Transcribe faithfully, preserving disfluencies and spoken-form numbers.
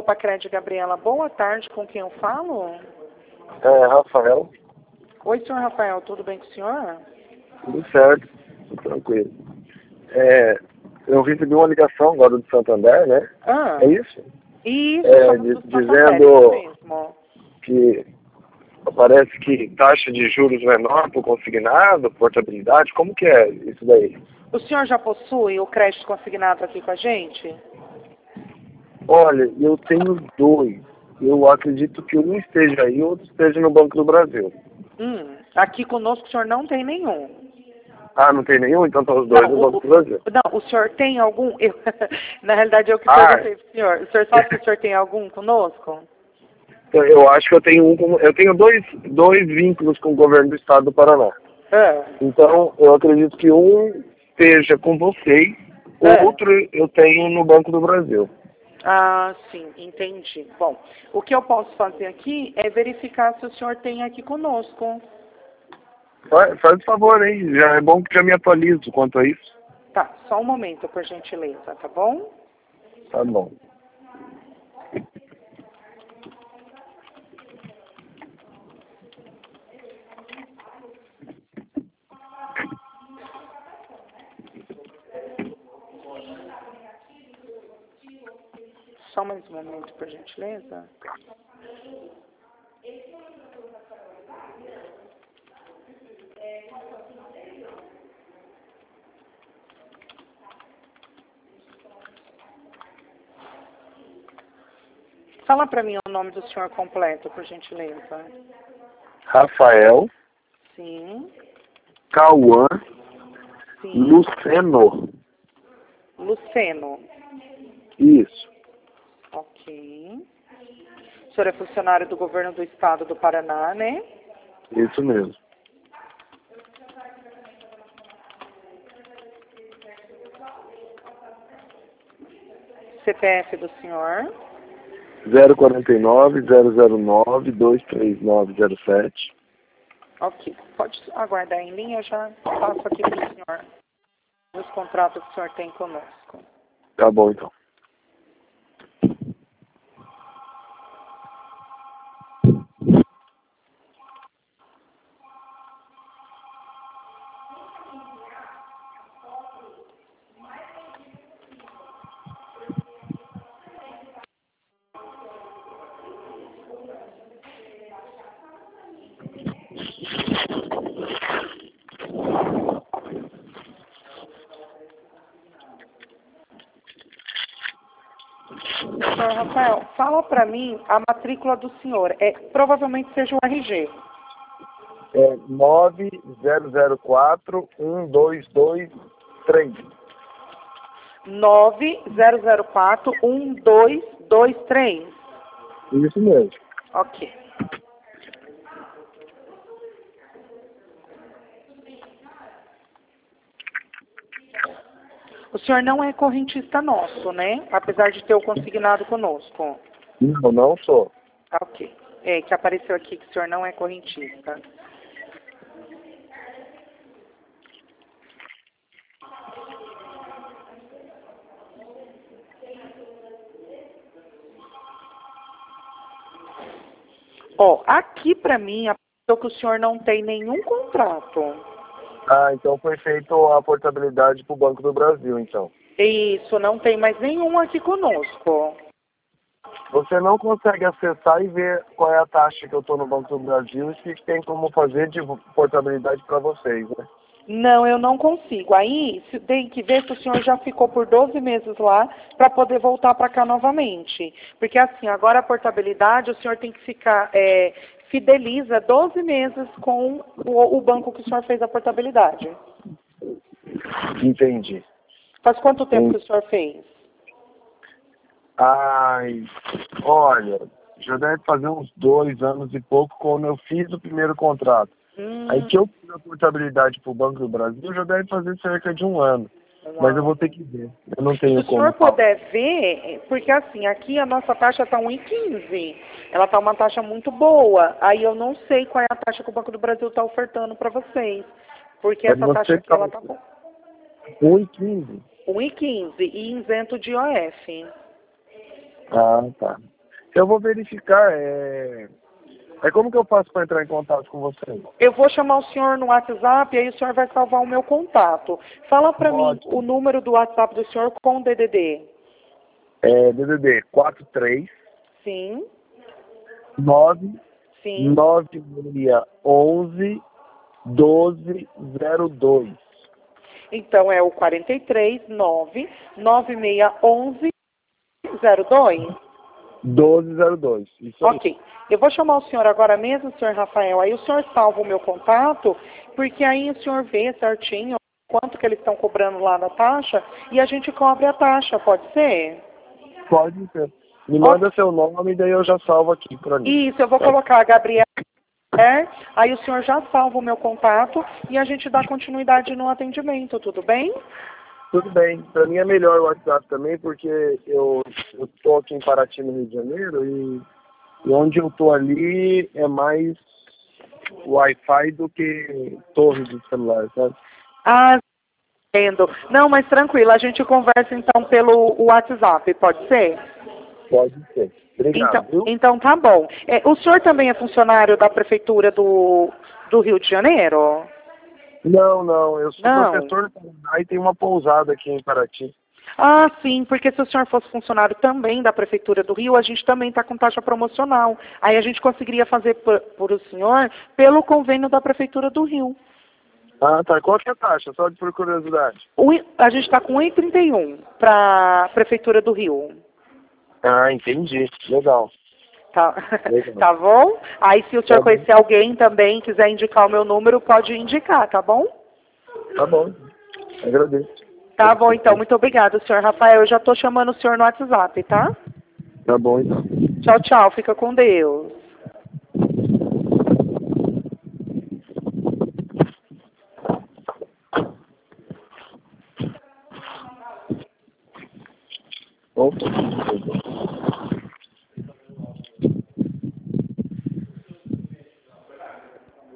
Copa Crédito Gabriela, boa tarde, com quem eu falo? É, Rafael. Oi, senhor Rafael, tudo bem com o senhor? Tudo certo, tudo tranquilo. É, eu recebi uma ligação agora do Santander, né? Ah, É isso? isso, É, somos di- do Santander, dizendo isso mesmo. que parece que taxa de juros menor por consignado, portabilidade, como que é isso daí? O senhor já possui o crédito consignado aqui com a gente? Olha, eu tenho dois. Eu acredito que um esteja aí e outro esteja no Banco do Brasil. Hum, aqui conosco o senhor não tem nenhum. Ah, não tem nenhum? Então estão os dois Não, no o, Banco o- do Brasil. não, o senhor tem algum? Eu, na realidade, eu que Ah, perguntei pro senhor. O senhor sabe se o senhor tem algum conosco? então eu acho que eu tenho um, com- eu tenho dois, dois vínculos com o governo do estado do Paraná. Ah, Então, eu acredito que um esteja com vocês, o ah. outro eu tenho no Banco do Brasil. Ah, sim, entendi. Bom, o que eu posso fazer aqui é verificar se o senhor tem aqui conosco. Faz, faz favor, hein? Já é bom que já me atualizo quanto a isso. Tá, só um momento, por gentileza, tá bom? Tá bom. Só mais um momento, por gentileza. Fala para mim o nome do senhor completo, por gentileza. Rafael, Sim, Cauã, sim. Luceno. Luceno. Isso, Ok. O senhor é funcionário do governo do estado do Paraná, né? isso mesmo. C P F do senhor. zero quatro nove, zero zero nove, dois três nove zero sete. Ok. Pode aguardar em linha, eu já passo aqui para o senhor os contratos que o senhor tem conosco. Tá bom, então. Senhor Rafael, fala para mim a matrícula do senhor. É, provavelmente seja o R G. É nove zero zero quatro, um dois dois três. nove zero zero quatro, um dois dois três. Isso mesmo. Ok. O senhor não é correntista nosso, né? Apesar de ter o consignado conosco. Não, não sou. Ah, ok. É, que apareceu aqui que o senhor não é correntista. Ó, aqui para mim apareceu que o senhor não tem nenhum contrato. Ah, então foi feita a portabilidade para o Banco do Brasil, então. Isso, não tem mais nenhum aqui conosco. Você não consegue acessar e ver qual é a taxa que eu estou no Banco do Brasil e se tem como fazer de portabilidade para vocês, né? Não, eu não consigo. Aí se- tem que ver se o senhor já ficou por doze meses lá para poder voltar para cá novamente. Porque assim, agora a portabilidade, o senhor tem que ficar, é, fideliza doze meses com o, o banco que o senhor fez a portabilidade. Entendi. Faz quanto tempo Hum. que o senhor fez? Ai, olha, já deve fazer uns dois anos e pouco quando eu fiz o primeiro contrato. Hum, Aí que eu fiz a portabilidade para o Banco do Brasil já deve fazer cerca de um ano. um Mas eu vou ano. ter que ver. Eu não Se tenho o como senhor falar. puder ver, porque assim, aqui a nossa taxa está um e quinze. Ela está uma taxa muito boa. Aí eu não sei qual é a taxa que o Banco do Brasil está ofertando para vocês. Porque Mas essa taxa você aqui, tá ela está boa. um e quinze. um e quinze e isento de I O F. Ah, tá. Eu vou verificar, é... É como que eu faço para entrar em contato com você? Eu vou chamar o senhor no WhatsApp e aí o senhor vai salvar o meu contato. Fala para mim o número do WhatsApp do senhor com D D D. É D D D quatro três Sim. nove Sim. nove seis onze doze zero dois. Então é o quatro três nove nove seis onze zero dois. doze zero dois. Isso aí. Ok. Eu vou chamar o senhor agora mesmo, senhor Rafael. Aí o senhor salva o meu contato, porque aí o senhor vê certinho quanto que eles estão cobrando lá na taxa e a gente cobre a taxa, pode ser? Pode ser. Me manda seu nome e daí eu já salvo aqui pra mim. Isso, eu vou colocar a Gabriela, aí o senhor já salva o meu contato e a gente dá continuidade no atendimento, tudo bem? Tudo bem. Pra mim é melhor o WhatsApp também, porque eu, eu tô aqui em Paraty, no Rio de Janeiro, e, e onde eu tô ali é mais Wi-Fi do que torre de celular, sabe? Ah, entendo. Não, mas tranquilo, a gente conversa então pelo WhatsApp, pode ser? Pode ser. Obrigado, Então, viu? então tá bom. É, o senhor também é funcionário da Prefeitura do, do Rio de Janeiro? Não, não. Eu sou Não. professor e tem uma pousada aqui em Paraty. Ah, sim, porque se o senhor fosse funcionário também da Prefeitura do Rio, a gente também está com taxa promocional. Aí a gente conseguiria fazer por, por o senhor pelo convênio da Prefeitura do Rio. Ah, tá. Qual que é a taxa? Só de por curiosidade. O, a gente está com um e trinta e um para a Prefeitura do Rio. Ah, entendi. Legal. Tá, Legal. tá bom? Aí se o senhor Tá bom. conhecer alguém também, quiser indicar o meu número, pode indicar, tá bom? Tá bom. Agradeço. Tá bom, então. Muito obrigada, senhor Rafael. Eu já estou chamando o senhor no WhatsApp, tá? Tá bom, então. Tchau, tchau. Fica com Deus. Opa.